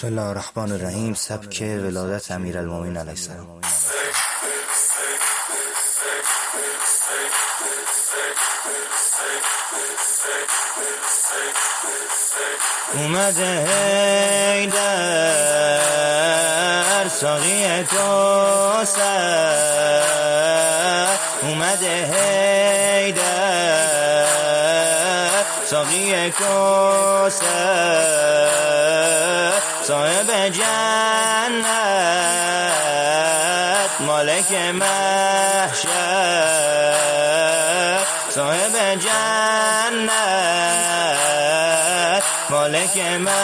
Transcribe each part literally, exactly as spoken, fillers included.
بسم الله الرحمن الرحیم. سبک ولادت امیرالمومنین علیه السلام. اومده حیدر ساقی کوثر، اومده حیدر ساقی کوثر، صاحب جنت مالک محشر، صاحب جنت مالک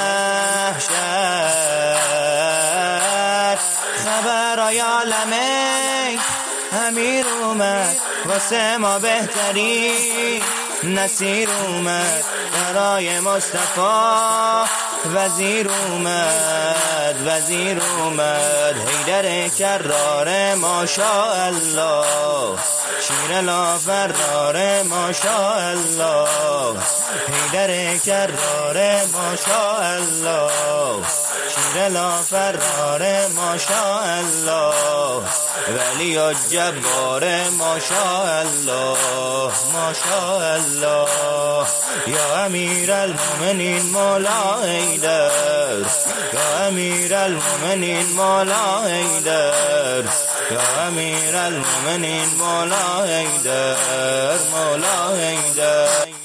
محشر. خبرای عالمه امیر اومد، واسه ما بهتری نصیر اومد، برای مصطفی وزیر اومد، وزیر اومد. حیدر کرار ماشاءالله، شیر لافرار ماشاءالله، حیدر کرار ماشاءالله، شیر لافرار ماشاءالله، ولی و جبار ماشاءالله، ماشاءالله. یا امیرالمومنین مولا حیدر، یا امیرالمومنین مولا حیدر، یا امیرالمومنین مولا حیدر، مولا حیدر.